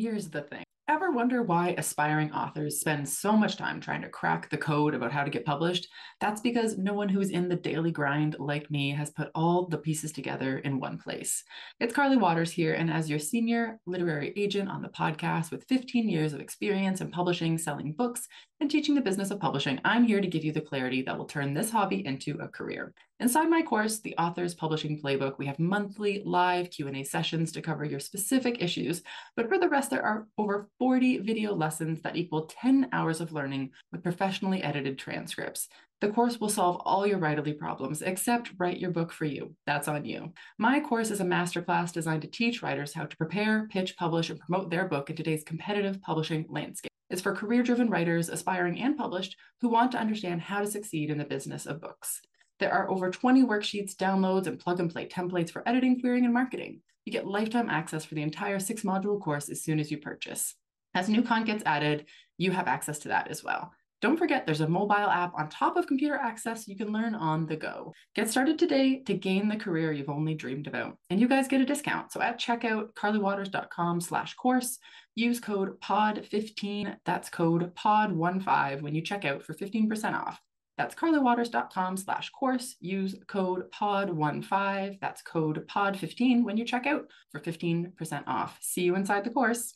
Here's the thing. Ever wonder why aspiring authors spend so much time trying to crack the code about how to get published? That's because no one who's in the daily grind like me has put all the pieces together in one place. It's Carly Waters here, and as your senior literary agent on the podcast with 15 years of experience in publishing, selling books, and teaching the business of publishing, I'm here to give you the clarity that will turn this hobby into a career. Inside my course, The Author's Publishing Playbook, we have monthly live Q&A sessions to cover your specific issues, but for the rest, there are over 40 video lessons that equal 10 hours of learning with professionally edited transcripts. The course will solve all your writerly problems, except write your book for you. That's on you. My course is a masterclass designed to teach writers how to prepare, pitch, publish, and promote their book in today's competitive publishing landscape. It's for career-driven writers, aspiring and published, who want to understand how to succeed in the business of books. There are over 20 worksheets, downloads, and plug-and-play templates for editing, querying, and marketing. You get lifetime access for the entire 6-module course as soon as you purchase. As new content gets added, you have access to that as well. Don't forget, there's a mobile app on top of computer access you can learn on the go. Get started today to gain the career you've only dreamed about. And you guys get a discount. So at checkout, carlywaters.com/course, use code POD15, that's code POD15 when you check out for 15% off. That's carlywaters.com/course. Use code POD15, that's code POD15 when you check out for 15% off. See you inside the course.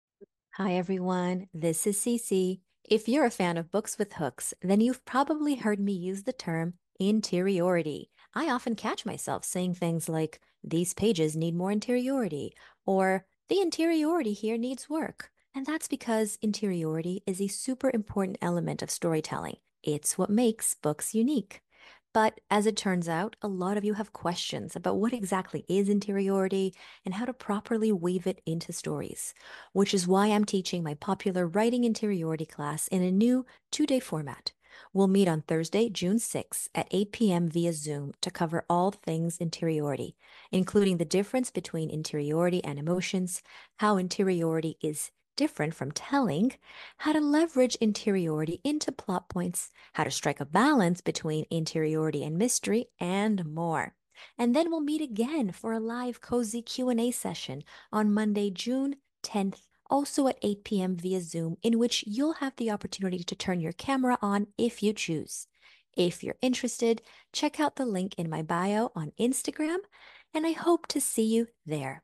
Hi everyone, this is Cece. If you're a fan of books with hooks, then you've probably heard me use the term interiority. I often catch myself saying things like, these pages need more interiority, or the interiority here needs work. And that's because interiority is a super important element of storytelling. It's what makes books unique. But as it turns out, a lot of you have questions about what exactly is interiority and how to properly weave it into stories, which is why I'm teaching my popular Writing Interiority class in a new 2-day format. We'll meet on Thursday, June 6th at 8 p.m. via Zoom to cover all things interiority, including the difference between interiority and emotions, how interiority is different from telling, how to leverage interiority into plot points, how to strike a balance between interiority and mystery, and more. And then we'll meet again for a live cozy Q&A session on Monday, June 10th, also at 8 p.m. via Zoom, in which you'll have the opportunity to turn your camera on if you choose. If you're interested, check out the link in my bio on Instagram, and I hope to see you there.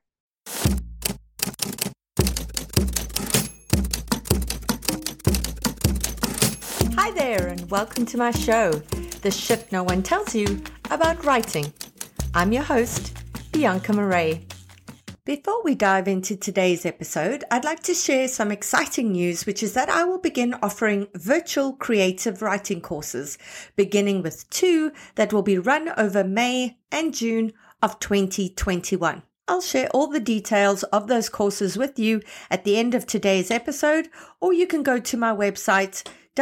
Hi there, and welcome to my show, The Shit No One Tells You About Writing. I'm your host, Bianca Marais. Before we dive into today's episode, I'd like to share some exciting news, which is that I will begin offering virtual creative writing courses, beginning with 2 that will be run over May and June of 2021. I'll share all the details of those courses with you at the end of today's episode, or you can go to my website,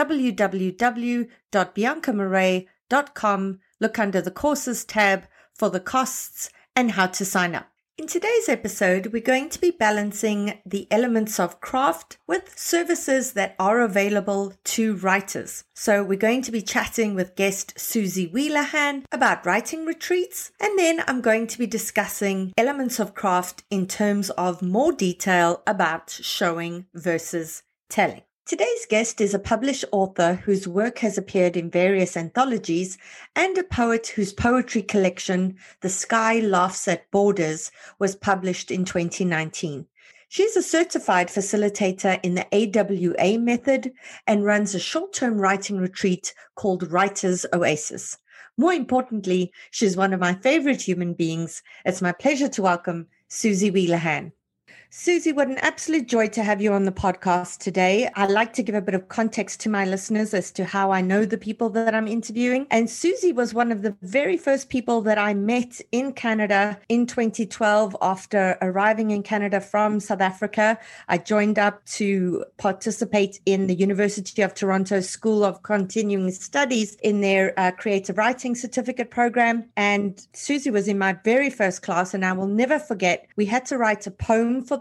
www.biancamarais.com, look under the courses tab for the costs and how to sign up. In today's episode, we're going to be balancing the elements of craft with services that are available to writers. So we're going to be chatting with guest Susie Wheelahan about writing retreats, and then I'm going to be discussing elements of craft in terms of more detail about showing versus telling. Today's guest is a published author whose work has appeared in various anthologies and a poet whose poetry collection, The Sky Laughs at Borders, was published in 2019. She's a certified facilitator in the AWA method and runs a short-term writing retreat called Writer's Oasis. More importantly, she's one of my favorite human beings. It's my pleasure to welcome Susie Wheelahan. Susie, what an absolute joy to have you on the podcast today. I like to give a bit of context to my listeners as to how I know the people that I'm interviewing. And Susie was one of the very first people that I met in Canada in 2012 after arriving in Canada from South Africa. I joined up to participate in the University of Toronto School of Continuing Studies in their creative writing certificate program. And Susie was in my very first class, and I will never forget, we had to write a poem for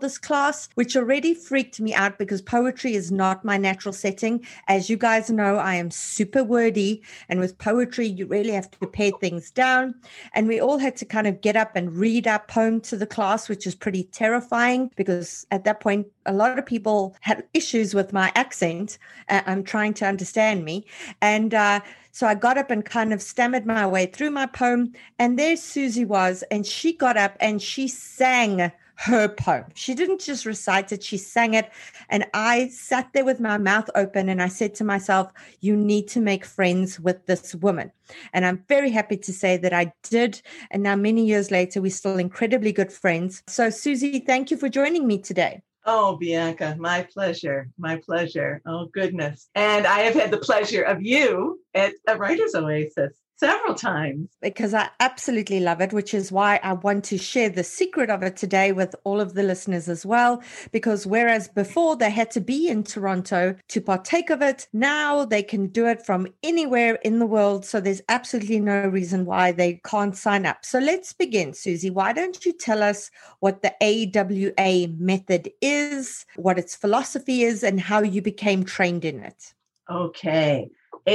this class, which already freaked me out because poetry is not my natural setting. As you guys know, I am super wordy. And with poetry, you really have to pare things down. And we all had to kind of get up and read our poem to the class, which is pretty terrifying because at that point, a lot of people had issues with my accent. I'm trying to understand me. And so I got up and kind of stammered my way through my poem. And there Susie was, and she got up and she sang her poem. She didn't just recite it, she sang it. And I sat there with my mouth open and I said to myself, you need to make friends with this woman. And I'm very happy to say that I did. And now many years later, we're still incredibly good friends. So Susie, thank you for joining me today. Oh, Bianca, my pleasure. My pleasure. Oh, goodness. And I have had the pleasure of you at a Writer's Oasis several times. Because I absolutely love it, which is why I want to share the secret of it today with all of the listeners as well. Because whereas before they had to be in Toronto to partake of it, now they can do it from anywhere in the world. So there's absolutely no reason why they can't sign up. So let's begin, Susie. Why don't you tell us what the AWA method is, what its philosophy is, and how you became trained in it? Okay.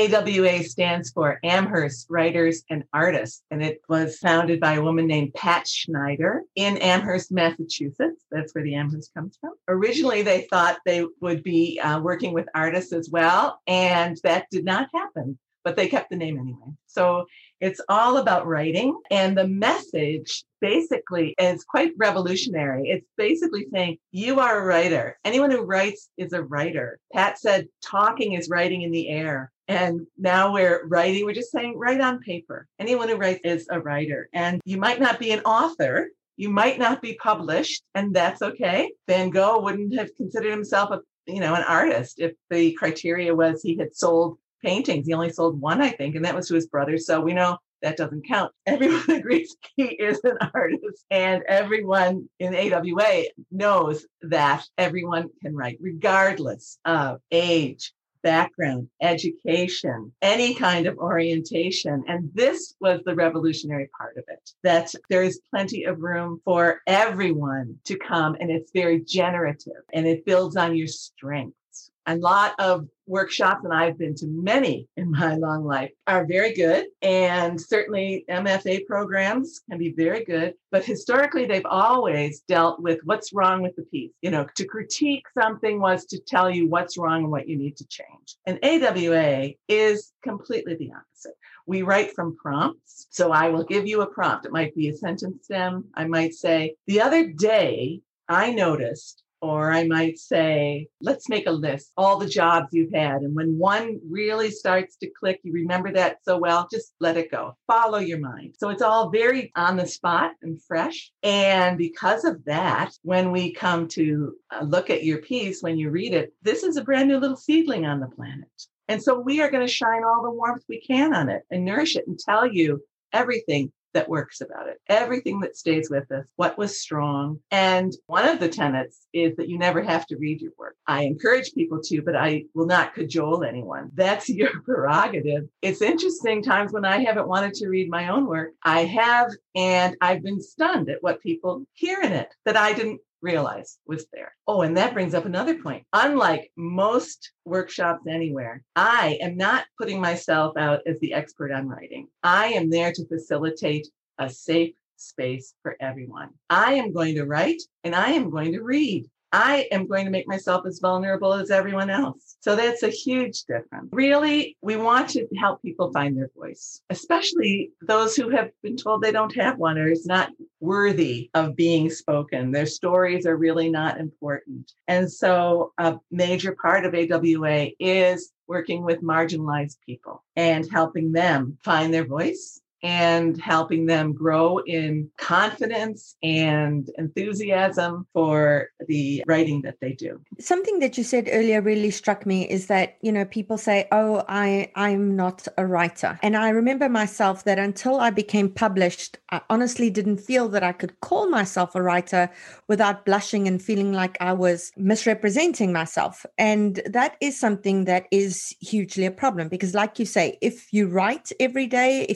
AWA stands for Amherst Writers and Artists, and it was founded by a woman named Pat Schneider in Amherst, Massachusetts. That's where the Amherst comes from. Originally, they thought they would be working with artists as well, and that did not happen, but they kept the name anyway. So it's all about writing, and the message basically is quite revolutionary. It's basically saying, you are a writer. Anyone who writes is a writer. Pat said, talking is writing in the air. And now we're writing, we're just saying, write on paper. Anyone who writes is a writer. And you might not be an author. You might not be published, and that's okay. Van Gogh wouldn't have considered himself an artist if the criteria was he had sold paintings. He only sold one, I think, and that was to his brother. So we know that doesn't count. Everyone agrees he is an artist, and everyone in AWA knows that everyone can write, regardless of age, background, education, any kind of orientation. And this was the revolutionary part of it, that there is plenty of room for everyone to come, and it's very generative, and it builds on your strengths. A lot of workshops, and I've been to many in my long life, are very good. And certainly MFA programs can be very good. But historically, they've always dealt with what's wrong with the piece. To critique something was to tell you what's wrong and what you need to change. And AWA is completely the opposite. We write from prompts. So I will give you a prompt. It might be a sentence stem. I might say, the other day I noticed. Or I might say, let's make a list, all the jobs you've had. And when one really starts to click, you remember that so well, just let it go. Follow your mind. So it's all very on the spot and fresh. And because of that, when we come to look at your piece, when you read it, this is a brand new little seedling on the planet. And so we are going to shine all the warmth we can on it and nourish it and tell you everything that works about it, everything that stays with us, what was strong. And one of the tenets is that you never have to read your work. I encourage people to, but I will not cajole anyone. That's your prerogative. It's interesting times when I haven't wanted to read my own work. I have, and I've been stunned at what people hear in it that I didn't realize was there. Oh, and that brings up another point. Unlike most workshops anywhere, I am not putting myself out as the expert on writing. I am there to facilitate a safe space for everyone. I am going to write and I am going to read. I am going to make myself as vulnerable as everyone else. So that's a huge difference. Really, we want to help people find their voice, especially those who have been told they don't have one or is not worthy of being spoken. Their stories are really not important. And so a major part of AWA is working with marginalized people and helping them find their voice and helping them grow in confidence and enthusiasm for the writing that they do. Something that you said earlier really struck me is that, people say, oh, I'm not a writer. And I remember myself that until I became published, I honestly didn't feel that I could call myself a writer without blushing and feeling like I was misrepresenting myself. And that is something that is hugely a problem because like you say, if you write every day, if you write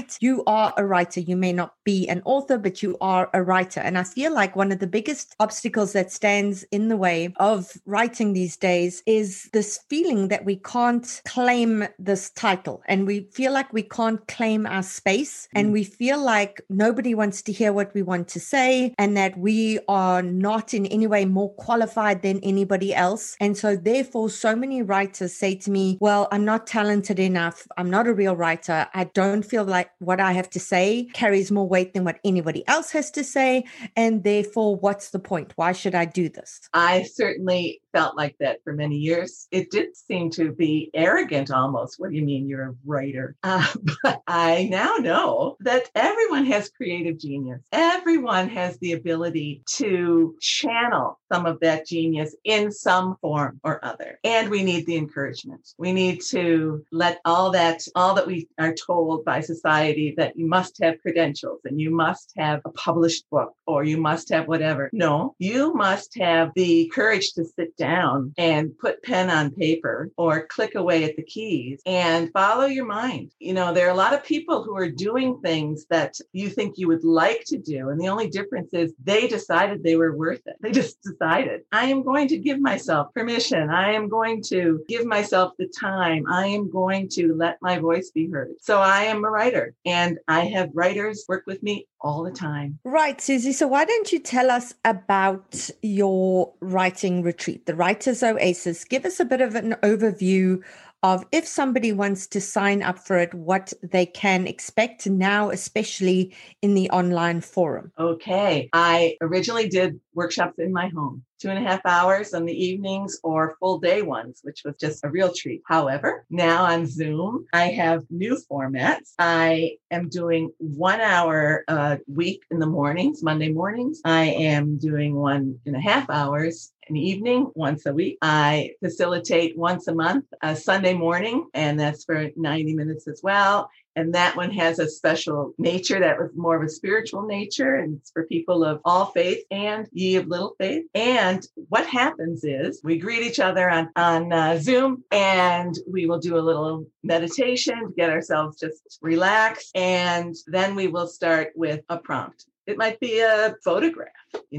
write, you are a writer. You may not be an author, but you are a writer. And I feel like one of the biggest obstacles that stands in the way of writing these days is this feeling that we can't claim this title, and we feel like we can't claim our space, and we feel like nobody wants to hear what we want to say, and that we are not in any way more qualified than anybody else. And so therefore, so many writers say to me, well, I'm not talented enough. I'm not a real writer. I don't feel like what I have to say carries more weight than what anybody else has to say. And therefore, what's the point? Why should I do this? I certainly felt like that for many years. It did seem to be arrogant almost. What do you mean you're a writer? But I now know that everyone has creative genius. Everyone has the ability to channel some of that genius in some form or other. And we need the encouragement. We need to let all that we are told by society that you must have credentials and you must have a published book or you must have whatever. No, you must have the courage to sit down and put pen on paper or click away at the keys and follow your mind. You know, there are a lot of people who are doing things that you think you would like to do. And the only difference is they decided they were worth it. They just decided, I am going to give myself permission. I am going to give myself the time. I am going to let my voice be heard. So I am a writer, and I have writers work with me all the time. Right, Susie. So why don't you tell us about your writing retreat, the Writers Oasis? Give us a bit of an overview of if somebody wants to sign up for it, what they can expect now, especially in the online forum. Okay. I originally did workshops in my home, 2.5 hours on the evenings or full day ones, which was just a real treat. However, now on Zoom, I have new formats. I am doing 1 hour a week in the mornings, Monday mornings. I am doing 1.5 hours in the evening once a week. I facilitate once a month, a Sunday morning, and that's for 90 minutes as well. And that one has a special nature that was more of a spiritual nature. And it's for people of all faith and ye of little faith. And what happens is we greet each other on Zoom, and we will do a little meditation to get ourselves just relaxed. And then we will start with a prompt. It might be a photograph,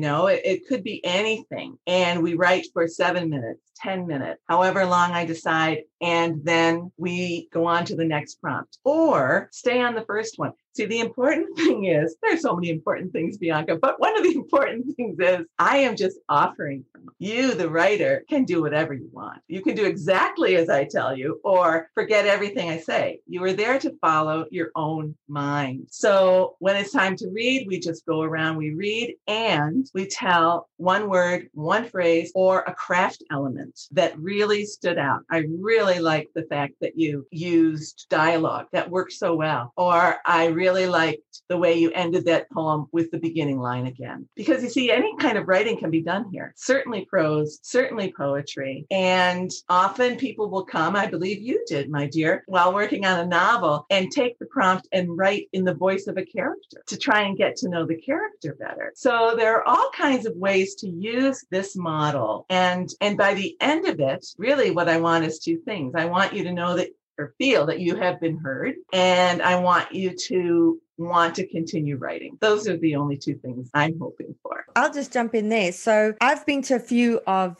it could be anything. And we write for 7 minutes, 10 minutes, however long I decide. And then we go on to the next prompt or stay on the first one. See, the important thing is there's so many important things, Bianca, but one of the important things is I am just offering you, the writer, can do whatever you want. You can do exactly as I tell you or forget everything I say. You are there to follow your own mind. So when it's time to read, we just go around, we read, and we tell one word, one phrase, or a craft element that really stood out. I really like the fact that you used dialogue that worked so well. Or I really liked the way you ended that poem with the beginning line again. Because you see, any kind of writing can be done here. Certainly prose, certainly poetry. And often people will come, I believe you did, my dear, while working on a novel and take the prompt and write in the voice of a character to try and get to know the character better. So there are all kinds of ways to use this model. And by the end of it, really what I want is two things. I want you to know that or feel that you have been heard. And I want you to want to continue writing. Those are the only two things I'm hoping for. I'll just jump in there. So I've been to a few of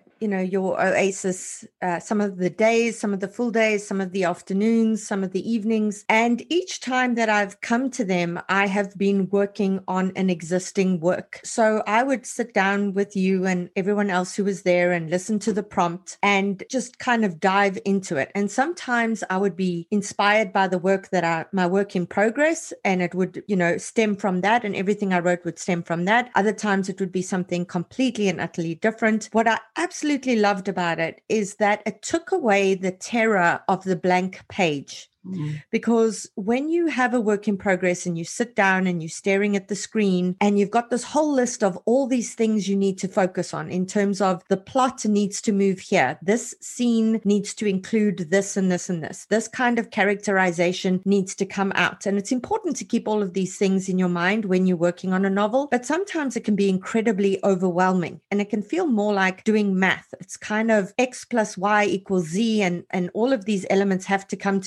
your Oasis, some of the days, some of the full days, some of the afternoons, some of the evenings. And each time that I've come to them, I have been working on an existing work. So I would sit down with you and everyone else who was there and listen to the prompt and just kind of dive into it. And sometimes I would be inspired by the work my work in progress, and it would, stem from that, and everything I wrote would stem from that. Other times it would be something completely and utterly different. What I absolutely loved about it is that it took away the terror of the blank page. Because when you have a work in progress and you sit down and you're staring at the screen and you've got this whole list of all these things you need to focus on in terms of the plot needs to move here. This scene needs to include this and this and this. This kind of characterization needs to come out. And it's important to keep all of these things in your mind when you're working on a novel, but sometimes it can be incredibly overwhelming and it can feel more like doing math. It's kind of X plus Y equals Z and all of these elements have to come together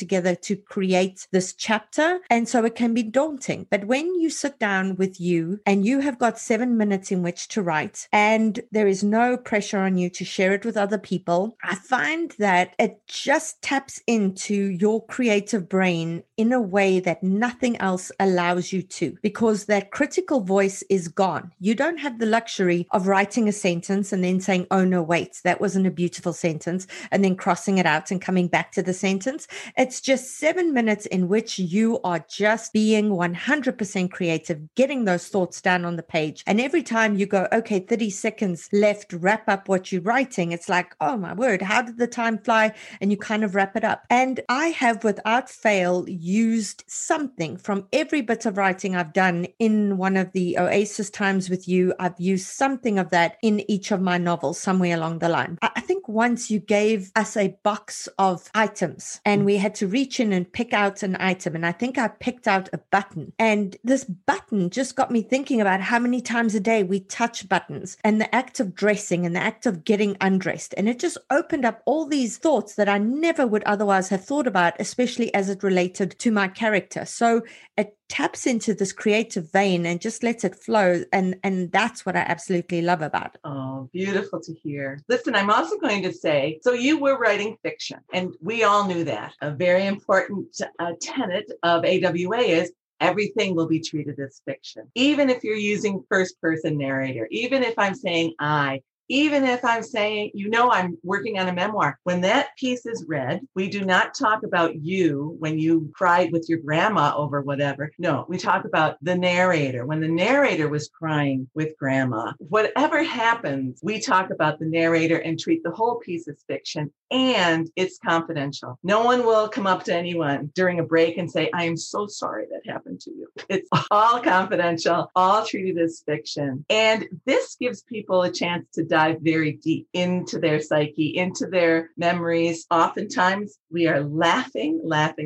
to create this chapter. And so it can be daunting. But when you sit down with you and you have got 7 minutes in which to write, and there is no pressure on you to share it with other people, I find that it just taps into your creative brain in a way that nothing else allows you to, because that critical voice is gone. You don't have the luxury of writing a sentence and then saying, oh no, wait, that wasn't a beautiful sentence, and then crossing it out and coming back to the sentence. It's just 7 minutes in which you are just being 100% creative, getting those thoughts down on the page. And every time you go, okay, 30 seconds left, wrap up what you're writing, it's like, oh my word, how did the time fly? And you kind of wrap it up. And I have without fail used something from every bit of writing I've done in one of the Oasis times with you. I've used something of that in each of my novels somewhere along the line. I think once you gave us a box of items and we had to reach in and pick out an item. And I think I picked out a button. And this button just got me thinking about how many times a day we touch buttons and the act of dressing and the act of getting undressed. And it just opened up all these thoughts that I never would otherwise have thought about, especially as it related to my character. So it taps into this creative vein and just lets it flow. And that's what I absolutely love about it. Oh, beautiful to hear. Listen, I'm also going to say, so you were writing fiction, and we all knew that. A very important tenet of AWA is everything will be treated as fiction. Even if you're using first-person narrator, even if I'm saying I, even if I'm saying, I'm working on a memoir, when that piece is read, we do not talk about you when you cried with your grandma over whatever. No, we talk about the narrator. When the narrator was crying with grandma, whatever happens, we talk about the narrator and treat the whole piece as fiction, and it's confidential. No one will come up to anyone during a break and say, I am so sorry that happened to you. It's all confidential, all treated as fiction. And this gives people a chance to dive very deep into their psyche, into their memories. Oftentimes we are laughing,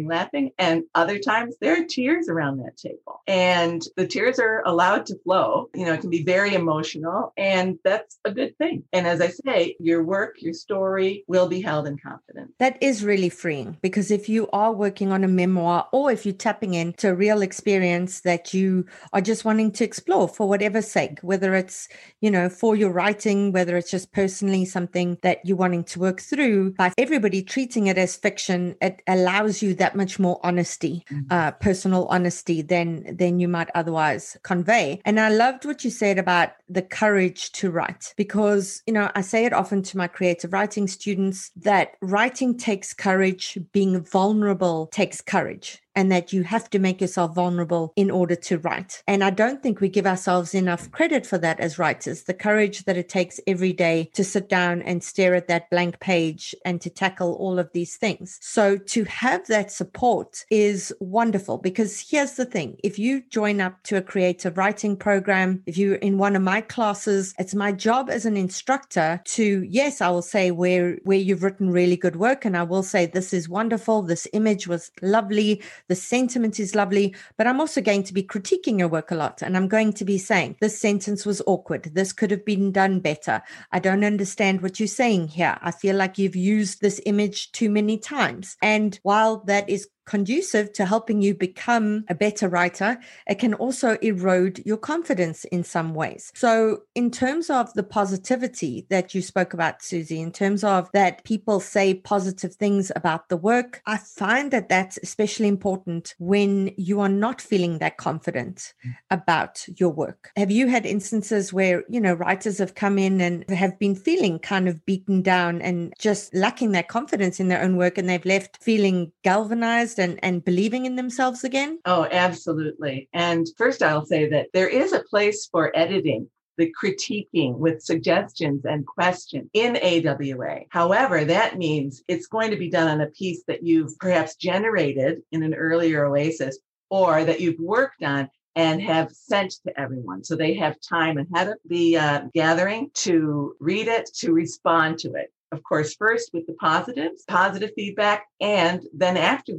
and other times there are tears around that table. And the tears are allowed to flow. It can be very emotional, and that's a good thing. And as I say, your work, your story will be held in confidence. That is really freeing, because if you are working on a memoir, or if you're tapping into a real experience that you are just wanting to explore for whatever sake, whether it's, for your writing, whether it's just personally something that you're wanting to work through, by everybody treating it as fiction, it allows you that much more honesty, personal honesty than you might otherwise convey. And I loved what you said about the courage to write, because, I say it often to my creative writing students that writing takes courage, being vulnerable takes courage, and that you have to make yourself vulnerable in order to write. And I don't think we give ourselves enough credit for that as writers, the courage that it takes every day to sit down and stare at that blank page and to tackle all of these things. So to have that support is wonderful, because here's the thing. If you join up to a creative writing program, if you're in one of my classes, it's my job as an instructor to, yes, I will say where you've written really good work, and I will say this is wonderful, this image was lovely, the sentiment is lovely, but I'm also going to be critiquing your work a lot. And I'm going to be saying, this sentence was awkward. This could have been done better. I don't understand what you're saying here. I feel like you've used this image too many times. And while that is conducive to helping you become a better writer, it can also erode your confidence in some ways. So in terms of the positivity that you spoke about, Susie, in terms of that people say positive things about the work, I find that that's especially important when you are not feeling that confident about your work. Have you had instances where, writers have come in and have been feeling kind of beaten down and just lacking that confidence in their own work, and they've left feeling galvanized and believing in themselves again? Oh, absolutely. And first, I'll say that there is a place for editing, the critiquing with suggestions and questions in AWA. However, that means it's going to be done on a piece that you've perhaps generated in an earlier Oasis, or that you've worked on and have sent to everyone. So they have time ahead of the gathering to read it, to respond to it. Of course, first with the positive feedback, and then after that,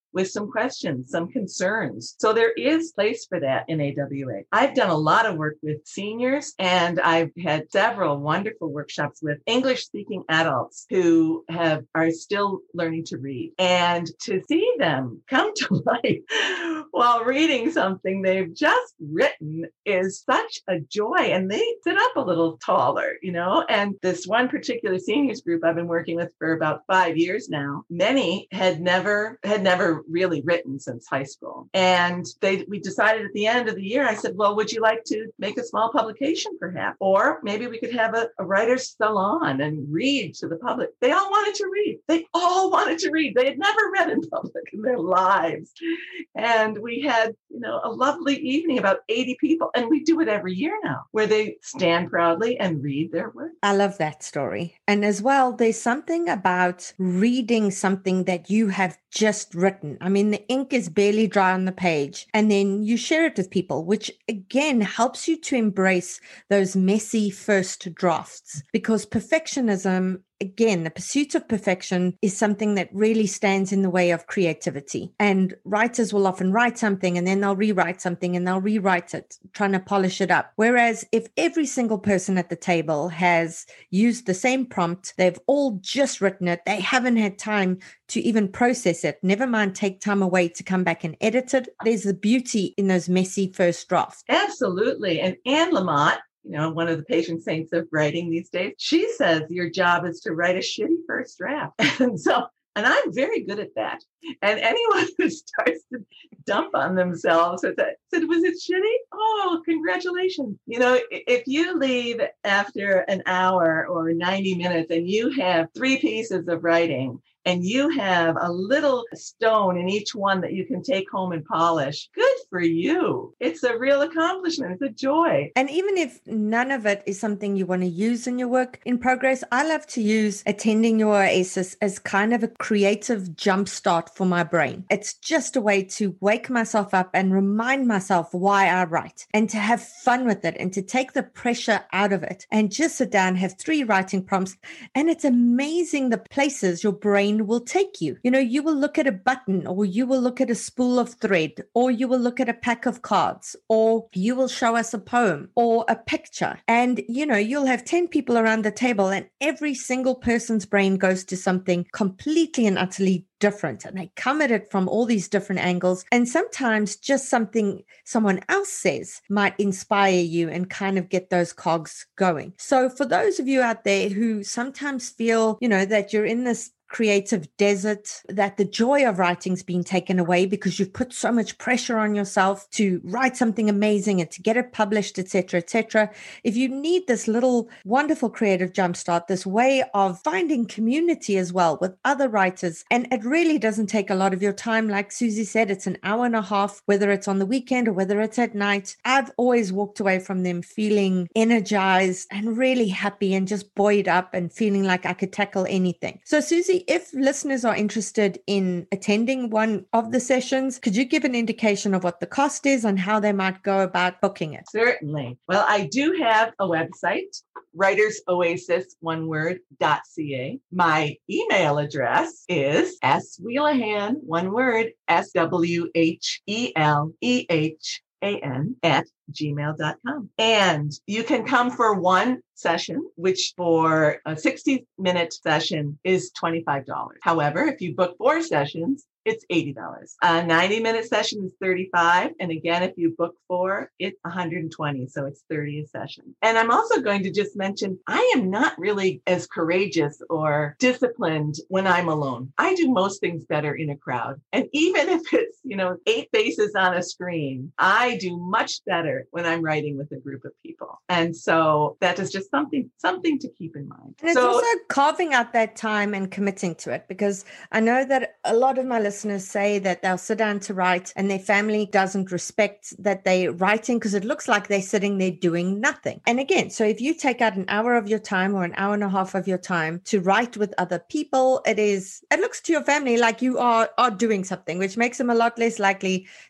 with some questions, some concerns. So there is place for that in AWA. I've done a lot of work with seniors, and I've had several wonderful workshops with English-speaking adults who are still learning to read. And to see them come to life while reading something they've just written is such a joy. And they sit up a little taller, and this one particular seniors group I've been working with for about 5 years now, many had never really written since high school. And we decided at the end of the year, I said, well, would you like to make a small publication perhaps? Or maybe we could have a writer's salon and read to the public. They all wanted to read. They all wanted to read. They had never read in public in their lives. And we had, a lovely evening, about 80 people. And we do it every year now, where they stand proudly and read their work. I love that story. And as well, there's something about reading something that you have just written. I mean, the ink is barely dry on the page, and then you share it with people, which again helps you to embrace those messy first drafts, because perfectionism, again, the pursuit of perfection is something that really stands in the way of creativity. And writers will often write something and then they'll rewrite something and they'll rewrite it, trying to polish it up. Whereas if every single person at the table has used the same prompt, they've all just written it, they haven't had time to even process it, never mind take time away to come back and edit it. There's the beauty in those messy first drafts. Absolutely. And Anne Lamott, one of the patron saints of writing these days, she says your job is to write a shitty first draft. And I'm very good at that. And anyone who starts to dump on themselves said, was it shitty? Oh, congratulations. If you leave after an hour or 90 minutes and you have 3 pieces of writing, and you have a little stone in each one that you can take home and polish, good for you. It's a real accomplishment. It's a joy. And even if none of it is something you want to use in your work in progress, I love to use attending your Oasis as kind of a creative jumpstart for my brain. It's just a way to wake myself up and remind myself why I write, and to have fun with it, and to take the pressure out of it, and just sit down, have 3 writing prompts. And it's amazing the places your brain will take you. You will look at a button, or you will look at a spool of thread, or you will look at a pack of cards, or you will show us a poem or a picture. And, you'll have 10 people around the table, and every single person's brain goes to something completely and utterly different, and they come at it from all these different angles. And sometimes just something someone else says might inspire you and kind of get those cogs going. So for those of you out there who sometimes feel, that you're in this creative desert, that the joy of writing's been taken away because you've put so much pressure on yourself to write something amazing and to get it published, etc., etc. If you need this little wonderful creative jumpstart, this way of finding community as well with other writers, and it really doesn't take a lot of your time. Like Susie said, it's an hour and a half, whether it's on the weekend or whether it's at night. I've always walked away from them feeling energized and really happy and just buoyed up and feeling like I could tackle anything. So Susie, if listeners are interested in attending one of the sessions, could you give an indication of what the cost is and how they might go about booking it? Certainly. Well, I do have a website, writersoasis.ca. My email address is swhelehan, one word, swhelehan@gmail.com. And you can come for one session, which for a 60-minute session is $25. However, if you book 4 sessions, it's $80. A 90-minute session is $35. And again, if you book 4, it's $120. So it's $30 a session. And I'm also going to just mention, I am not really as courageous or disciplined when I'm alone. I do most things better in a crowd. And even if it's, 8 faces on a screen, I do much better when I'm writing with a group of people. And so that is just something to keep in mind. And it's also carving out that time and committing to it, because I know that a lot of my listeners say that they'll sit down to write and their family doesn't respect that they're writing because it looks like they're sitting there doing nothing. And again, so if you take out an hour of your time or an hour and a half of your time to write with other people, it looks to your family like you are doing something, which makes them a lot less likely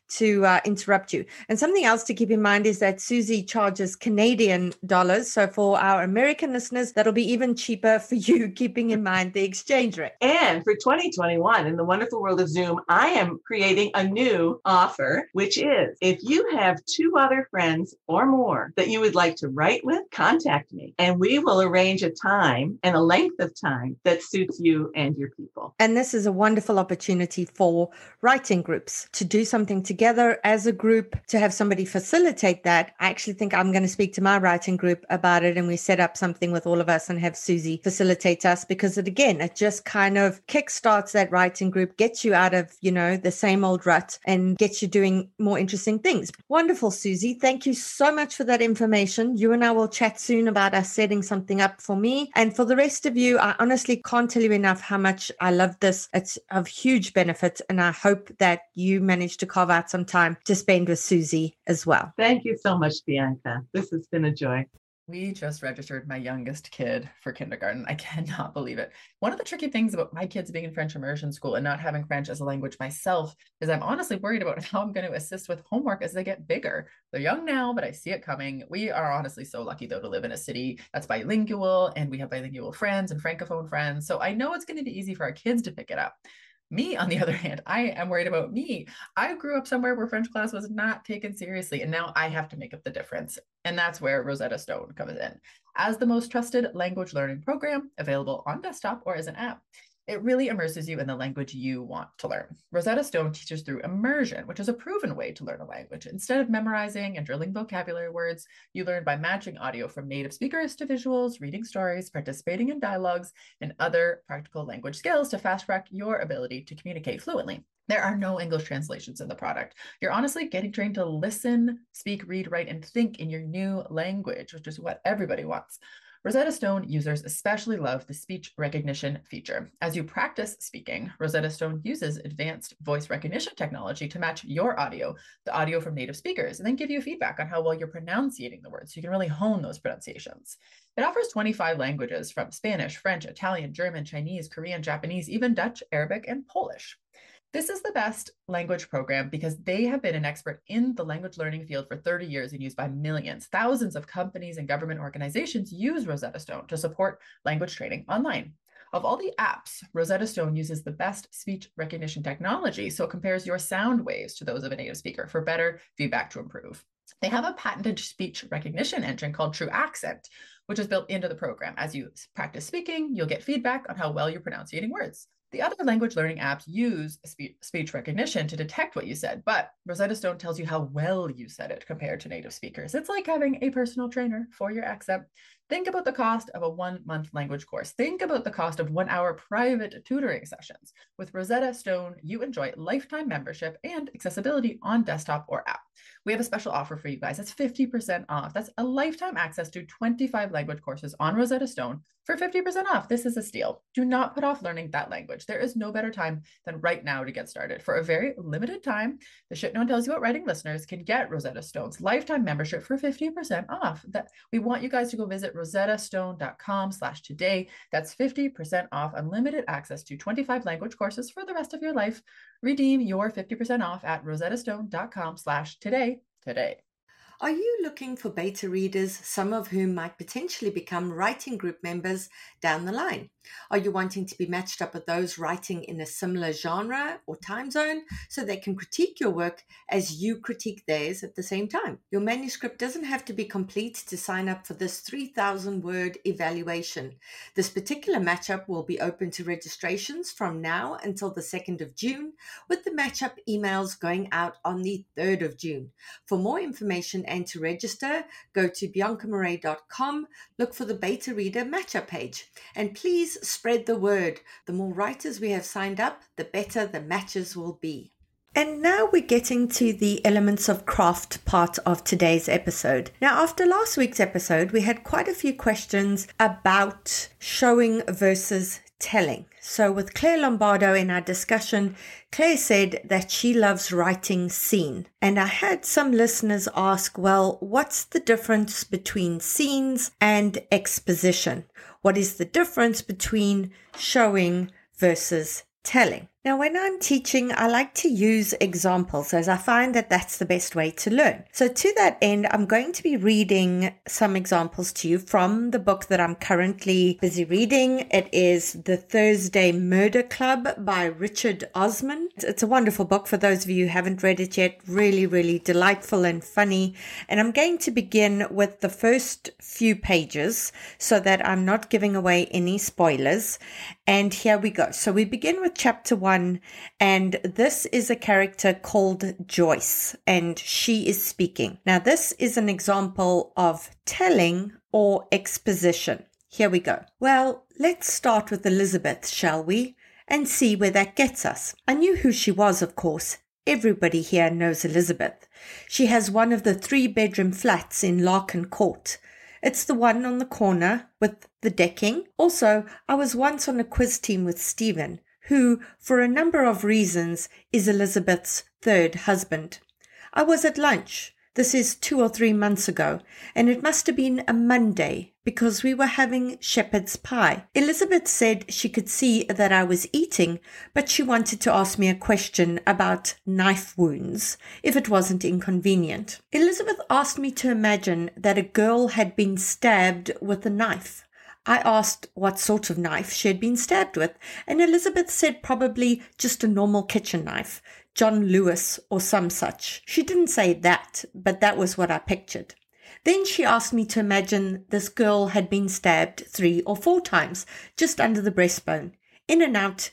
to interrupt you. And something else to keep in mind is that Susie charges Canadian dollars. So for our American listeners, that'll be even cheaper for you, keeping in mind the exchange rate. And for 2021, in the wonderful world of Zoom, I am creating a new offer, which is if you have 2 other friends or more that you would like to write with, contact me and we will arrange a time and a length of time that suits you and your people. And this is a wonderful opportunity for writing groups to do something together as a group, to have somebody facilitate that. I actually think I'm going to speak to my writing group about it, and we set up something with all of us and have Susie facilitate us, because it just kind of kickstarts that writing group, gets you out of, the same old rut and gets you doing more interesting things. Wonderful, Susie. Thank you so much for that information. You and I will chat soon about us setting something up for me. And for the rest of you, I honestly can't tell you enough how much I love this. It's of huge benefit, and I hope that you manage to carve out some time to spend with Susie as well. Thank you so much, Bianca. This has been a joy. We just registered my youngest kid for kindergarten. I cannot believe it. One of the tricky things about my kids being in French immersion school and not having French as a language myself is I'm honestly worried about how I'm going to assist with homework as they get bigger. They're young now, but I see it coming. We are honestly so lucky, though, to live in a city that's bilingual, and we have bilingual friends and Francophone friends. So I know it's going to be easy for our kids to pick it up. Me, on the other hand, I am worried about me. I grew up somewhere where French class was not taken seriously, and now I have to make up the difference. And that's where Rosetta Stone comes in. As the most trusted language learning program available on desktop or as an app, it really immerses you in the language you want to learn. Rosetta Stone teaches through immersion, which is a proven way to learn a language. Instead of memorizing and drilling vocabulary words, you learn by matching audio from native speakers to visuals, reading stories, participating in dialogues, and other practical language skills to fast-track your ability to communicate fluently. There are no English translations in the product. You're honestly getting trained to listen, speak, read, write, and think in your new language, which is what everybody wants. Rosetta Stone users especially love the speech recognition feature. As you practice speaking, Rosetta Stone uses advanced voice recognition technology to match your audio, the audio from native speakers, and then give you feedback on how well you're pronunciating the words so you can really hone those pronunciations. It offers 25 languages from Spanish, French, Italian, German, Chinese, Korean, Japanese, even Dutch, Arabic, and Polish. This is the best language program because they have been an expert in the language learning field for 30 years and used by millions. Thousands of companies and government organizations use Rosetta Stone to support language training online. Of all the apps, Rosetta Stone uses the best speech recognition technology, so it compares your sound waves to those of a native speaker for better feedback to improve. They have a patented speech recognition engine called True Accent, which is built into the program. As you practice speaking, you'll get feedback on how well you're pronouncing words. The other language learning apps use speech recognition to detect what you said, but Rosetta Stone tells you how well you said it compared to native speakers. It's like having a personal trainer for your accent. Think about the cost of a 1-month language course. Think about the cost of 1-hour private tutoring sessions. With Rosetta Stone, you enjoy lifetime membership and accessibility on desktop or app. We have a special offer for you guys. That's 50% off. That's a lifetime access to 25 language courses on Rosetta Stone for 50% off. This is a steal. Do not put off learning that language. There is no better time than right now to get started. For a very limited time, the Shit No One Tells You About Writing listeners can get Rosetta Stone's lifetime membership for 50% off. We want you guys to go visit rosettastone.com/today. That's 50% off unlimited access to 25 language courses for the rest of your life. Redeem your 50% off at rosettastone.com/today today. Are you looking for beta readers, some of whom might potentially become writing group members down the line? Are you wanting to be matched up with those writing in a similar genre or time zone so they can critique your work as you critique theirs at the same time? Your manuscript doesn't have to be complete to sign up for this 3,000-word evaluation. This particular matchup will be open to registrations from now until the 2nd of June, with the matchup emails going out on the 3rd of June. For more information and to register, go to biancamurray.com, look for the beta reader matchup page, and please spread the word. The more writers we have signed up, the better the matches will be. And now we're getting to the elements of craft part of today's episode. Now, after last week's episode, we had quite a few questions about showing versus telling. So with Claire Lombardo in our discussion, Claire said that she loves writing scene. And I had some listeners ask, well, what's the difference between scenes and exposition? What is the difference between showing versus telling? Now, when I'm teaching, I like to use examples as I find that that's the best way to learn. So to that end, I'm going to be reading some examples to you from the book that I'm currently busy reading. It is The Thursday Murder Club by Richard Osman. It's a wonderful book for those of you who haven't read it yet. Really, really delightful and funny. And I'm going to begin with the first few pages so that I'm not giving away any spoilers. And here we go. So we begin with chapter 1, and this is a character called Joyce, and she is speaking. Now, this is an example of telling or exposition. Here we go. Well, let's start with Elizabeth, shall we? And see where that gets us. I knew who she was, of course. Everybody here knows Elizabeth. She has one of the 3-bedroom flats in Larkin Court. It's the one on the corner with the decking. Also, I was once on a quiz team with Stephen, who, for a number of reasons, is Elizabeth's third husband. I was at lunch. This is 2 or 3 months ago, and it must have been a Monday because we were having shepherd's pie. Elizabeth said she could see that I was eating, but she wanted to ask me a question about knife wounds, if it wasn't inconvenient. Elizabeth asked me to imagine that a girl had been stabbed with a knife. I asked what sort of knife she had been stabbed with, and Elizabeth said probably just a normal kitchen knife, John Lewis or some such. She didn't say that, but that was what I pictured. Then she asked me to imagine this girl had been stabbed 3 or 4 times, just under the breastbone. In and out,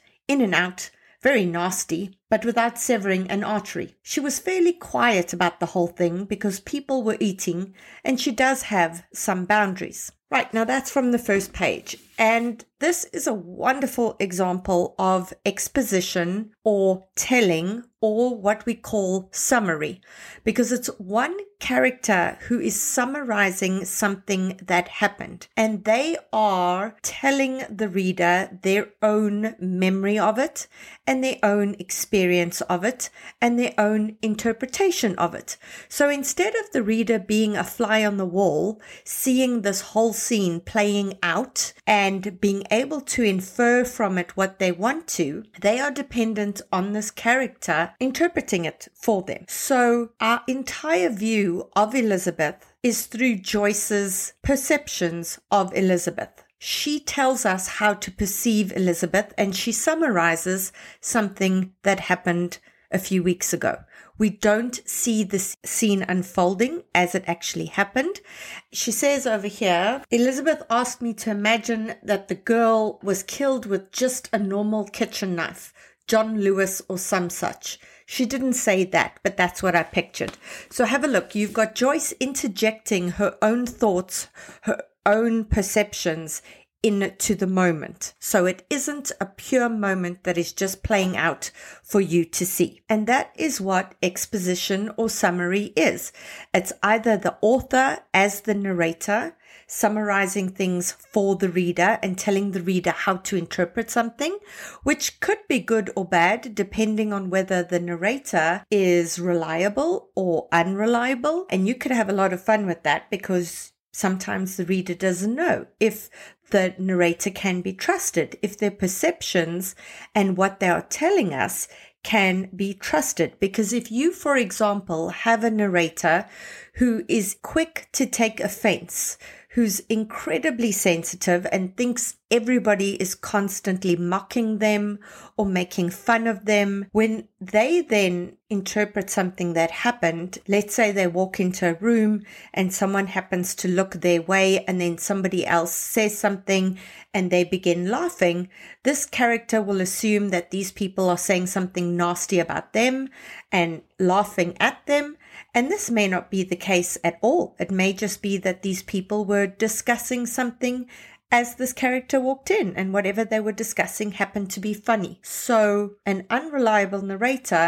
very nasty, but without severing an artery. She was fairly quiet about the whole thing because people were eating, and she does have some boundaries. Right, now that's from the first page. And this is a wonderful example of exposition or telling, or what we call summary, because it's one character who is summarizing something that happened, and they are telling the reader their own memory of it and their own experience of it and their own interpretation of it. So instead of the reader being a fly on the wall, seeing this whole scene playing out and being able to infer from it what they want to, they are dependent on this character interpreting it for them. So our entire view of Elizabeth is through Joyce's perceptions of Elizabeth. She tells us how to perceive Elizabeth, and she summarizes something that happened a few weeks ago. We don't see this scene unfolding as it actually happened. She says over here, Elizabeth asked me to imagine that the girl was killed with just a normal kitchen knife, John Lewis or some such. She didn't say that, but that's what I pictured. So have a look. You've got Joyce interjecting her own thoughts, her own perceptions into the moment. So it isn't a pure moment that is just playing out for you to see. And that is what exposition or summary is. It's either the author as the narrator summarizing things for the reader and telling the reader how to interpret something, which could be good or bad depending on whether the narrator is reliable or unreliable. And you could have a lot of fun with that because sometimes the reader doesn't know if the narrator can be trusted, if their perceptions and what they are telling us can be trusted. Because if you, for example, have a narrator who is quick to take offense, who's incredibly sensitive and thinks everybody is constantly mocking them or making fun of them, when they then interpret something that happened, let's say they walk into a room and someone happens to look their way and then somebody else says something and they begin laughing, this character will assume that these people are saying something nasty about them and laughing at them. And this may not be the case at all. It may just be that these people were discussing something as this character walked in, and whatever they were discussing happened to be funny. So an unreliable narrator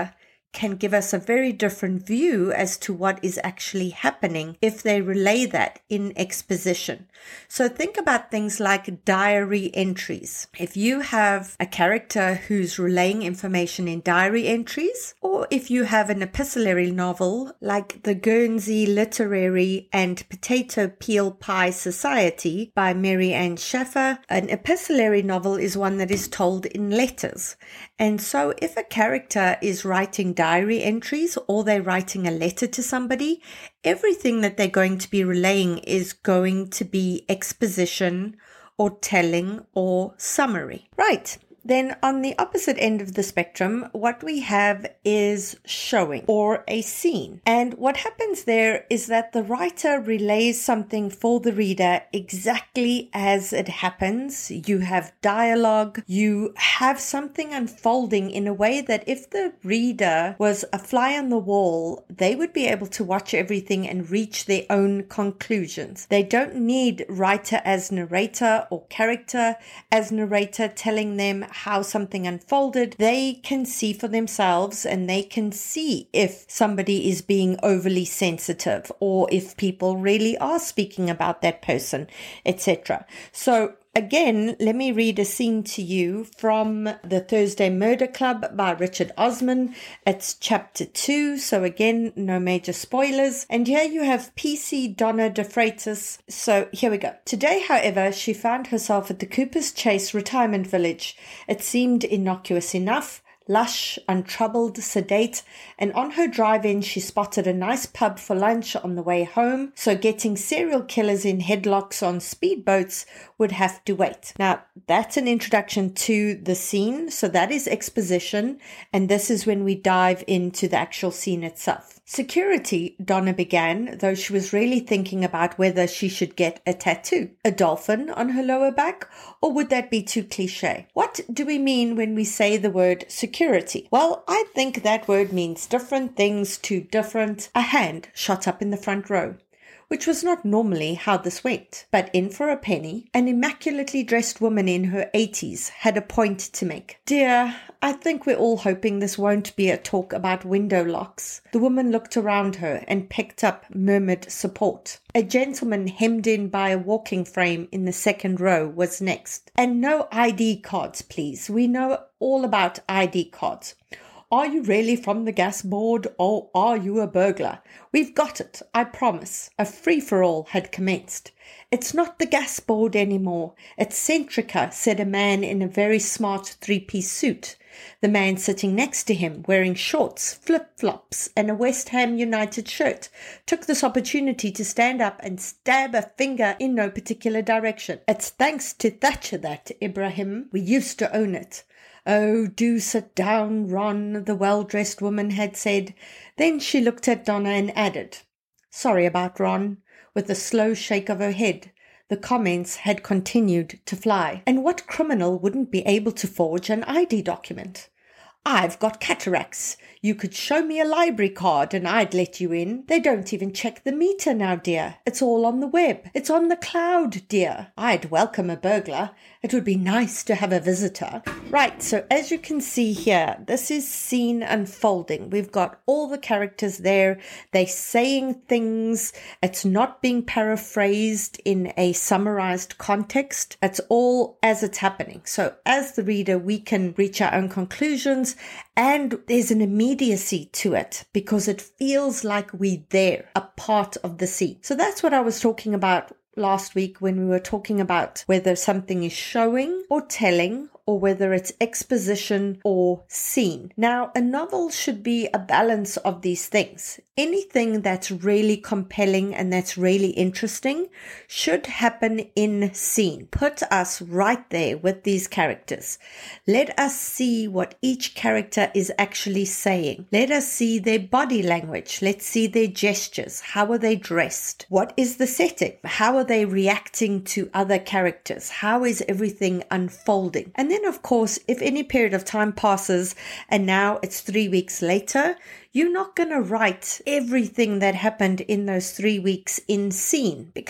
can give us a very different view as to what is actually happening if they relay that in exposition. So think about things like diary entries. If you have a character who's relaying information in diary entries, or if you have an epistolary novel like The Guernsey Literary and Potato Peel Pie Society by Mary Ann Schaffer, an epistolary novel is one that is told in letters. And so if a character is writing diary entries or they're writing a letter to somebody, everything that they're going to be relaying is going to be exposition or telling or summary. Right. Then on the opposite end of the spectrum, what we have is showing or a scene. And what happens there is that the writer relays something for the reader exactly as it happens. You have dialogue, you have something unfolding in a way that if the reader was a fly on the wall, they would be able to watch everything and reach their own conclusions. They don't need writer as narrator or character as narrator telling them how something unfolded. They can see for themselves and they can see if somebody is being overly sensitive or if people really are speaking about that person, etc. So again, let me read a scene to you from The Thursday Murder Club by Richard Osman. It's chapter 2, so again, no major spoilers. And here you have PC Donna de Freitas. So here we go. Today, however, she found herself at the Cooper's Chase retirement village. It seemed innocuous enough. Lush, untroubled, sedate, and on her drive-in she spotted a nice pub for lunch on the way home, so getting serial killers in headlocks on speedboats would have to wait. Now, that's an introduction to the scene, so that is exposition, and this is when we dive into the actual scene itself. Security, Donna began, though she was really thinking about whether she should get a tattoo. A dolphin on her lower back? Or would that be too cliche? What do we mean when we say the word security? Well, I think that word means different things to different. A hand shot up in the front row, which was not normally how this went. But in for a penny, an immaculately dressed woman in her 80s had a point to make. Dear, I think we're all hoping this won't be a talk about window locks. The woman looked around her and picked up murmured support. A gentleman hemmed in by a walking frame in the second row was next. And no ID cards, please. We know all about ID cards. Are you really from the gas board or are you a burglar? We've got it, I promise. A free-for-all had commenced. It's not the gas board anymore. It's Centrica, said a man in a very smart three-piece suit. The man sitting next to him, wearing shorts, flip-flops, and a West Ham United shirt, took this opportunity to stand up and stab a finger in no particular direction. It's thanks to Thatcher that, Ibrahim. We used to own it. Oh, do sit down, Ron, the well-dressed woman had said. Then she looked at Donna and added, Sorry about Ron, with a slow shake of her head. The comments had continued to fly. And what criminal wouldn't be able to forge an ID document? I've got cataracts. You could show me a library card and I'd let you in. They don't even check the meter now, dear. It's all on the web. It's on the cloud, dear. I'd welcome a burglar. It would be nice to have a visitor. Right, so as you can see here, this is scene unfolding. We've got all the characters there. They're saying things. It's not being paraphrased in a summarized context. It's all as it's happening. So as the reader, we can reach our own conclusions, and there's an immediacy to it because it feels like we're there, a part of the scene. So that's what I was talking about last week when we were talking about whether something is showing or telling, or whether it's exposition or scene. Now, a novel should be a balance of these things. Anything that's really compelling and that's really interesting should happen in scene. Put us right there with these characters. Let us see what each character is actually saying. Let us see their body language. Let's see their gestures. How are they dressed? What is the setting? How are they reacting to other characters? How is everything unfolding? And then, of course, if any period of time passes and now it's 3 weeks later, you're not going to write everything that happened in those 3 weeks in scene because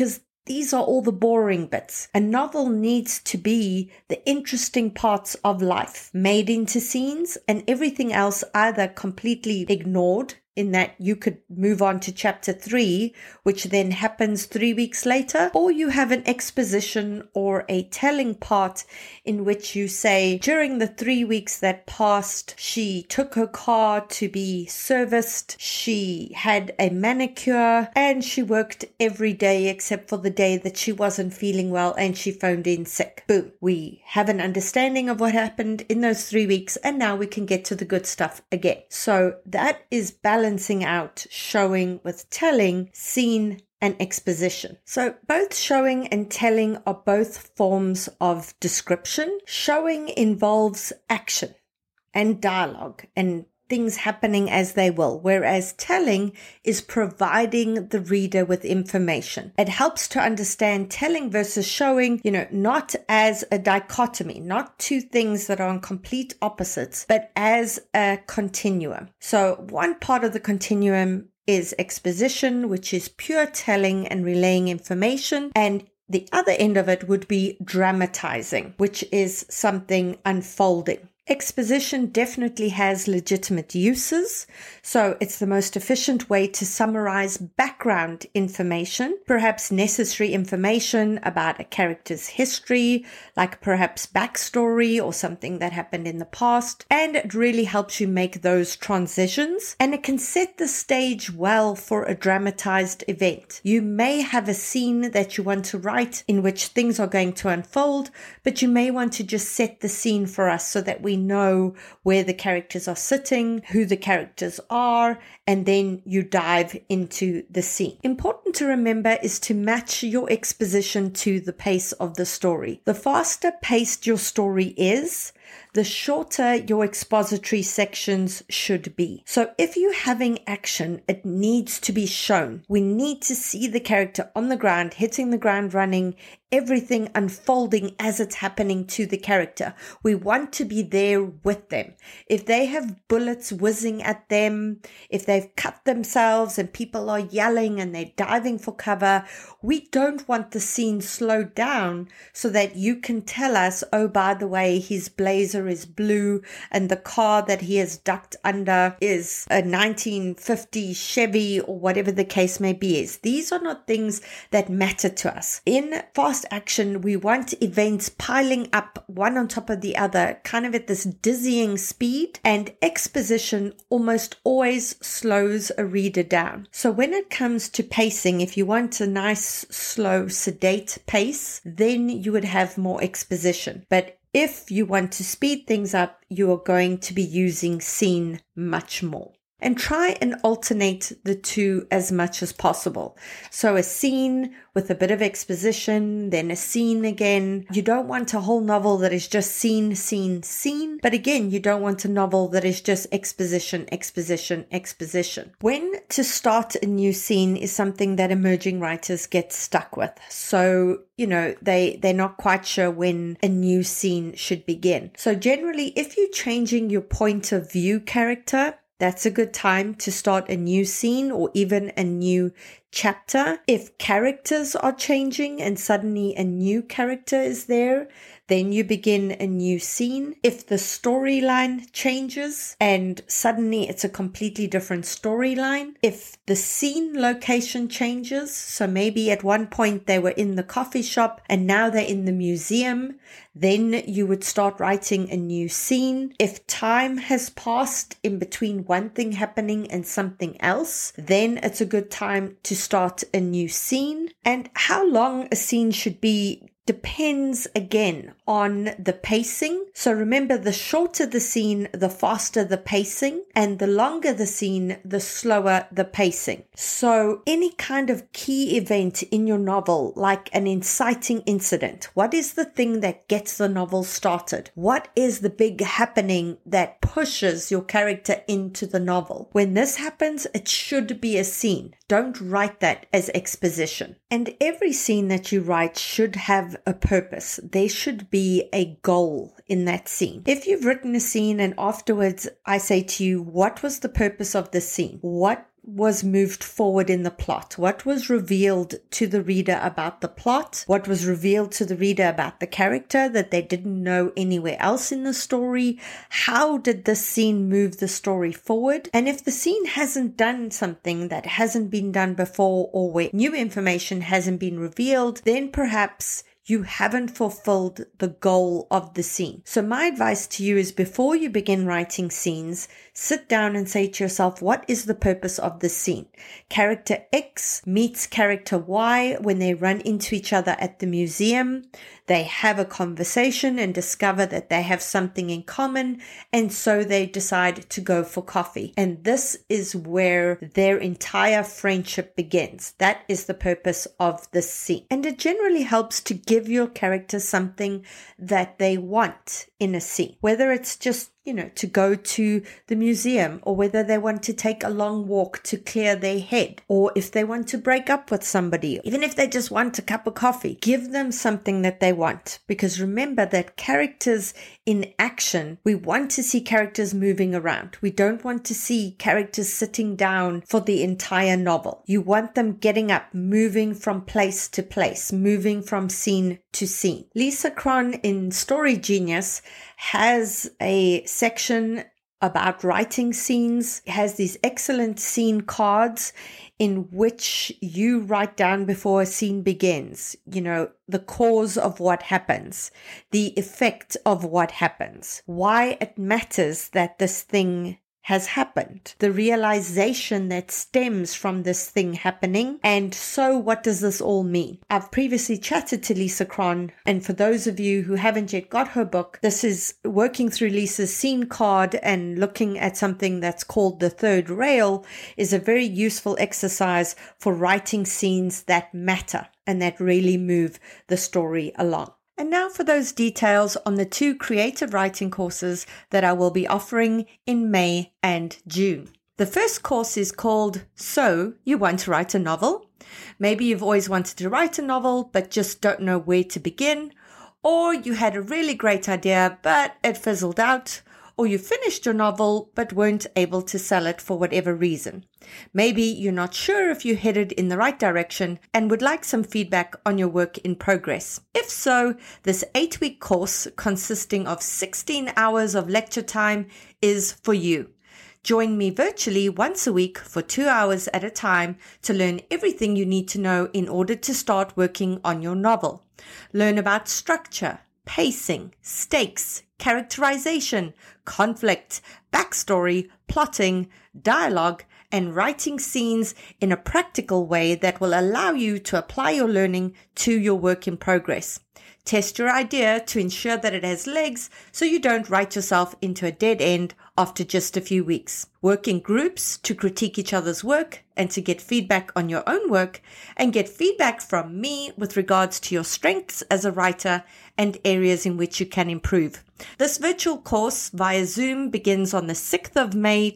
these are all the boring bits. A novel needs to be the interesting parts of life made into scenes, and everything else either completely ignored, in that you could move on to chapter 3, which then happens 3 weeks later, or you have an exposition or a telling part in which you say, during the 3 weeks that passed, she took her car to be serviced, she had a manicure, and she worked every day except for the day that she wasn't feeling well and she phoned in sick. Boom. We have an understanding of what happened in those 3 weeks, and now we can get to the good stuff again. So that is balancing out showing with telling, scene and exposition. So both showing and telling are both forms of description. Showing involves action and dialogue and things happening as they will, whereas telling is providing the reader with information. It helps to understand telling versus showing, not as a dichotomy, not two things that are on complete opposites, but as a continuum. So one part of the continuum is exposition, which is pure telling and relaying information, and the other end of it would be dramatizing, which is something unfolding. Exposition definitely has legitimate uses, so it's the most efficient way to summarize background information, perhaps necessary information about a character's history, like perhaps backstory or something that happened in the past, and it really helps you make those transitions, and it can set the stage well for a dramatized event. You may have a scene that you want to write in which things are going to unfold, but you may want to just set the scene for us so that we know where the characters are sitting, who the characters are, and then you dive into the scene. Important to remember is to match your exposition to the pace of the story. The faster paced your story is, the shorter your expository sections should be. So if you're having action, it needs to be shown. We need to see the character on the ground, hitting the ground running, everything unfolding as it's happening to the character. We want to be there with them. If they have bullets whizzing at them, if they've cut themselves and people are yelling and they're diving for cover, we don't want the scene slowed down so that you can tell us, oh, by the way, his blazer is blue and the car that he has ducked under is a 1950 Chevy or whatever the case may be. These are not things that matter to us. In fast action, we want events piling up one on top of the other, kind of at this dizzying speed, and exposition almost always slows a reader down. So when it comes to pacing, if you want a nice, slow, sedate pace, then you would have more exposition. But if you want to speed things up, you are going to be using scene much more. And try and alternate the two as much as possible. So a scene with a bit of exposition, then a scene again. You don't want a whole novel that is just scene, scene, scene. But again, you don't want a novel that is just exposition, exposition, exposition. When to start a new scene is something that emerging writers get stuck with. So, they're not quite sure when a new scene should begin. So generally, if you're changing your point of view character, that's a good time to start a new scene or even a new chapter. If characters are changing and suddenly a new character is there, then you begin a new scene. If the storyline changes and suddenly it's a completely different storyline. If the scene location changes, so maybe at one point they were in the coffee shop and now they're in the museum, then you would start writing a new scene. If time has passed in between one thing happening and something else, then it's a good time to start a new scene. And how long a scene should be depends again on the pacing. So remember, the shorter the scene, the faster the pacing, and the longer the scene, the slower the pacing. So any kind of key event in your novel, like an inciting incident, what is the thing that gets the novel started? What is the big happening that pushes your character into the novel? When this happens, it should be a scene. Don't write that as exposition. And every scene that you write should have a purpose. There should be a goal in that scene. If you've written a scene and afterwards I say to you, what was the purpose of the scene? What was moved forward in the plot? What was revealed to the reader about the plot? What was revealed to the reader about the character that they didn't know anywhere else in the story? How did this scene move the story forward? And if the scene hasn't done something that hasn't been done before, or where new information hasn't been revealed, then perhaps you haven't fulfilled the goal of the scene. So my advice to you is, before you begin writing scenes, sit down and say to yourself, what is the purpose of this scene? Character X meets character Y when they run into each other at the museum. They have a conversation and discover that they have something in common, and so they decide to go for coffee. And this is where their entire friendship begins. That is the purpose of this scene. And it generally helps to give your character something that they want in a scene, whether it's just to go to the museum, or whether they want to take a long walk to clear their head, or if they want to break up with somebody, even if they just want a cup of coffee. Give them something that they want, because remember that characters in action, we want to see characters moving around. We don't want to see characters sitting down for the entire novel. You want them getting up, moving from place to place, moving from scene to scene. Lisa Cron in Story Genius has a section about writing scenes. It has these excellent scene cards in which you write down before a scene begins, the cause of what happens, the effect of what happens, why it matters that this thing has happened, the realization that stems from this thing happening, and so what does this all mean? I've previously chatted to Lisa Cron, and for those of you who haven't yet got her book, this is working through Lisa's scene card and looking at something that's called the third rail, is a very useful exercise for writing scenes that matter and that really move the story along. And now for those details on the 2 creative writing courses that I will be offering in May and June. The first course is called So You Want to Write a Novel? Maybe you've always wanted to write a novel but just don't know where to begin, or you had a really great idea but it fizzled out, or you finished your novel but weren't able to sell it for whatever reason. Maybe you're not sure if you're headed in the right direction and would like some feedback on your work in progress. If so, this 8-week course consisting of 16 hours of lecture time is for you. Join me virtually once a week for 2 hours at a time to learn everything you need to know in order to start working on your novel. Learn about structure, pacing, stakes, characterization, conflict, backstory, plotting, dialogue, and writing scenes in a practical way that will allow you to apply your learning to your work in progress. Test your idea to ensure that it has legs so you don't write yourself into a dead end after just a few weeks. Work in groups to critique each other's work and to get feedback on your own work, and get feedback from me with regards to your strengths as a writer and areas in which you can improve. This virtual course via Zoom begins on the 6th of May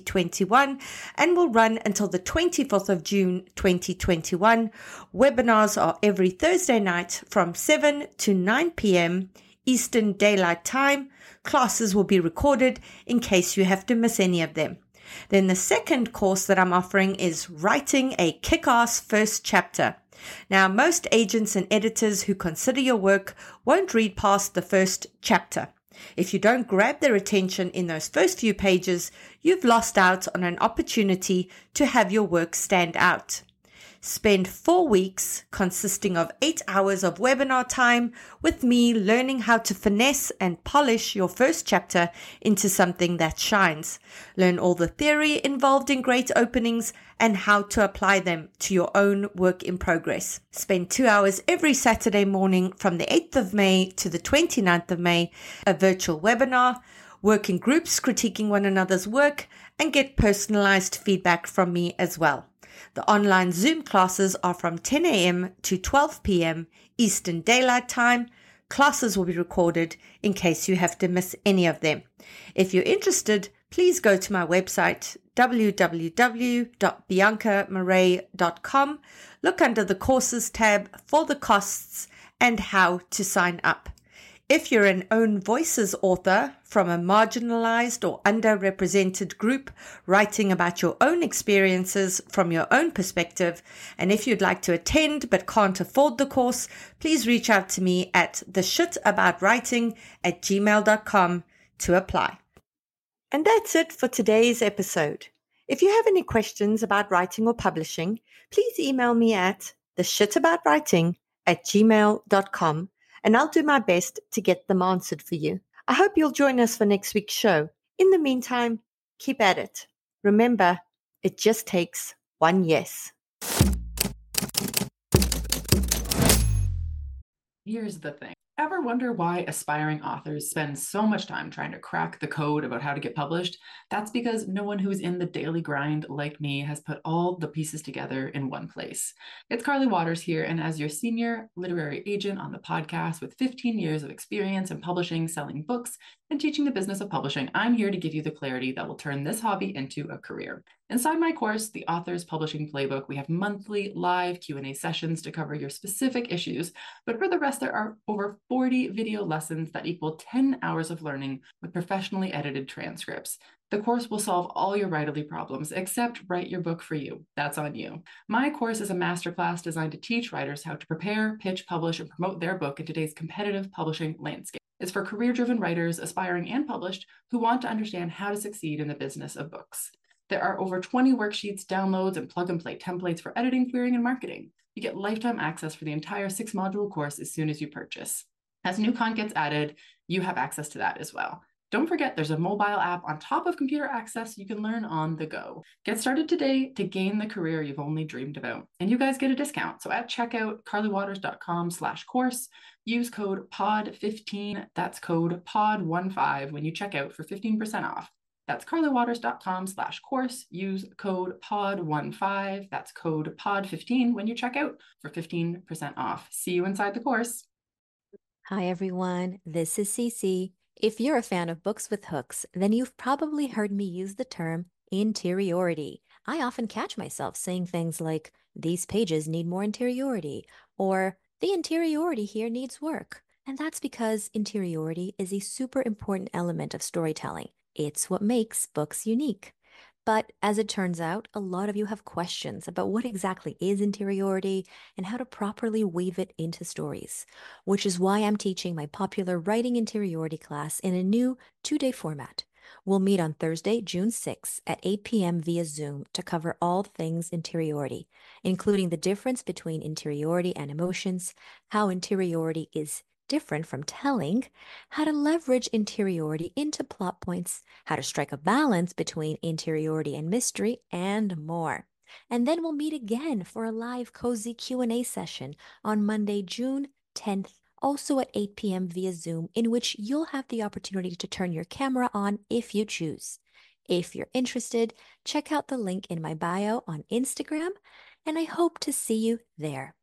2021 and will run until the 24th of June 2021. Webinars are every Thursday night from 7 to 9 p.m. Eastern Daylight Time. Classes will be recorded in case you have to miss any of them. Then the second course that I'm offering is Writing a Kick-Ass First Chapter. Now, most agents and editors who consider your work won't read past the first chapter. If you don't grab their attention in those first few pages, you've lost out on an opportunity to have your work stand out. Spend 4 weeks consisting of 8 hours of webinar time with me learning how to finesse and polish your first chapter into something that shines. Learn all the theory involved in great openings and how to apply them to your own work in progress. Spend 2 hours every Saturday morning from the 8th of May to the 29th of May, a virtual webinar, work in groups critiquing one another's work, and get personalized feedback from me as well. The online Zoom classes are from 10 a.m. to 12 p.m. Eastern Daylight Time. Classes will be recorded in case you have to miss any of them. If you're interested, please go to my website, www.biancamarais.com. Look under the Courses tab for the costs and how to sign up. If you're an Own Voices author from a marginalized or underrepresented group writing about your own experiences from your own perspective, and if you'd like to attend but can't afford the course, please reach out to me at theshitaboutwriting@gmail.com to apply. And that's it for today's episode. If you have any questions about writing or publishing, please email me at theshitaboutwriting@gmail.com and I'll do my best to get them answered for you. I hope you'll join us for next week's show. In the meantime, keep at it. Remember, it just takes one yes. Here's the thing. Ever wonder why aspiring authors spend so much time trying to crack the code about how to get published? That's because no one who's in the daily grind like me has put all the pieces together in one place. It's Carly Waters here, and as your senior literary agent on the podcast with 15 years of experience in publishing, selling books, and teaching the business of publishing, I'm here to give you the clarity that will turn this hobby into a career. Inside my course, The Author's Publishing Playbook, we have monthly live Q&A sessions to cover your specific issues, but for the rest, there are over 40 video lessons that equal 10 hours of learning with professionally edited transcripts. The course will solve all your writerly problems, except write your book for you. That's on you. My course is a masterclass designed to teach writers how to prepare, pitch, publish, and promote their book in today's competitive publishing landscape. It's for career-driven writers, aspiring and published, who want to understand how to succeed in the business of books. There are over 20 worksheets, downloads, and plug-and-play templates for editing, querying, and marketing. You get lifetime access for the entire 6-module course as soon as you purchase. As new content gets added, you have access to that as well. Don't forget, there's a mobile app on top of computer access you can learn on the go. Get started today to gain the career you've only dreamed about. And you guys get a discount. So at checkout, carlywaters.com/course, use code POD15, that's code POD15 when you check out for 15% off. That's carlywaters.com/course, use code POD15, that's code POD15 when you check out for 15% off. See you inside the course. Hi everyone, this is Cece. If you're a fan of books with hooks, then you've probably heard me use the term interiority. I often catch myself saying things like, these pages need more interiority, or the interiority here needs work. And that's because interiority is a super important element of storytelling. It's what makes books unique. But as it turns out, a lot of you have questions about what exactly is interiority and how to properly weave it into stories, which is why I'm teaching my popular Writing Interiority class in a new 2-day format. We'll meet on Thursday, June 6th at 8 p.m. via Zoom to cover all things interiority, including the difference between interiority and emotions, how interiority is different from telling, how to leverage interiority into plot points, how to strike a balance between interiority and mystery, and more. And then we'll meet again for a live cozy Q&A session on Monday, June 10th, also at 8 p.m. via Zoom, in which you'll have the opportunity to turn your camera on if you choose. If you're interested, check out the link in my bio on Instagram, and I hope to see you there.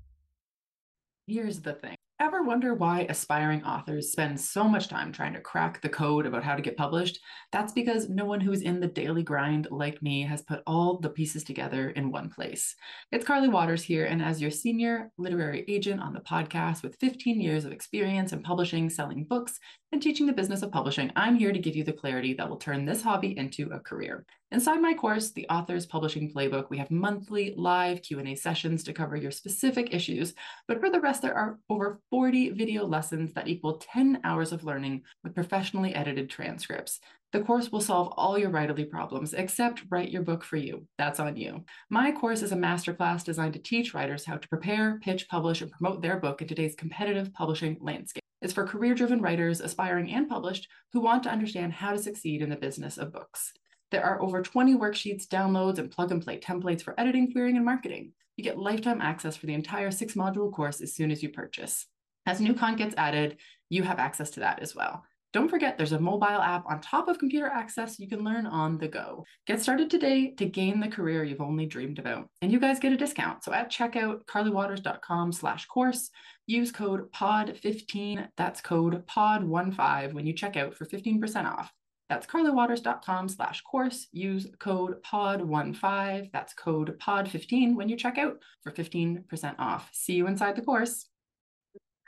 Here's the thing. Ever wonder why aspiring authors spend so much time trying to crack the code about how to get published? That's because no one who's in the daily grind like me has put all the pieces together in one place. It's Carly Waters here, and as your senior literary agent on the podcast with 15 years of experience in publishing, selling books, and teaching the business of publishing, I'm here to give you the clarity that will turn this hobby into a career. Inside my course, The Author's Publishing Playbook, we have monthly live Q&A sessions to cover your specific issues, but for the rest, there are over 40 video lessons that equal 10 hours of learning with professionally edited transcripts. The course will solve all your writerly problems, except write your book for you. That's on you. My course is a masterclass designed to teach writers how to prepare, pitch, publish, and promote their book in today's competitive publishing landscape. It's for career-driven writers, aspiring and published, who want to understand how to succeed in the business of books. There are over 20 worksheets, downloads, and plug-and-play templates for editing, querying, and marketing. You get lifetime access for the entire 6-module course as soon as you purchase. As new content gets added, you have access to that as well. Don't forget, there's a mobile app on top of computer access you can learn on the go. Get started today to gain the career you've only dreamed about. And you guys get a discount. So at checkout, carlywaters.com/course, use code POD15, that's code POD15 when you check out for 15% off. That's carlywaters.com/course, use code POD15, that's code POD15 when you check out for 15% off. See you inside the course.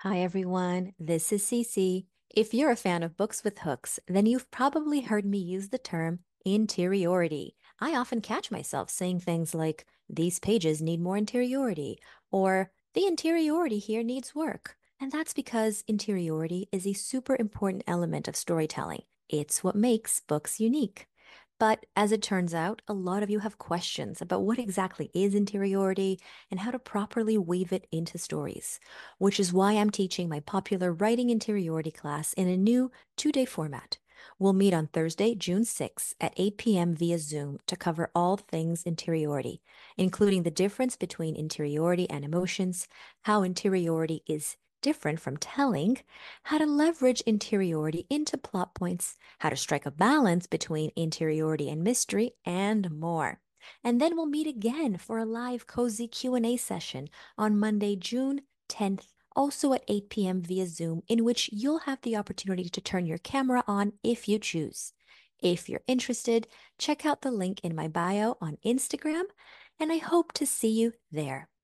Hi, everyone. This is Cece. If you're a fan of books with hooks, then you've probably heard me use the term interiority. I often catch myself saying things like, these pages need more interiority, or the interiority here needs work. And that's because interiority is a super important element of storytelling. It's what makes books unique. But as it turns out, a lot of you have questions about what exactly is interiority and how to properly weave it into stories, which is why I'm teaching my popular writing interiority class in a new 2-day format. We'll meet on Thursday, June 6th at 8 p.m. via Zoom to cover all things interiority, including the difference between interiority and emotions, how interiority is different from telling, how to leverage interiority into plot points, how to strike a balance between interiority and mystery, and more. And then we'll meet again for a live cozy Q&A session on Monday, June 10th, also at 8 p.m. via Zoom, in which you'll have the opportunity to turn your camera on if you choose. If you're interested, check out the link in my bio on Instagram, and I hope to see you there.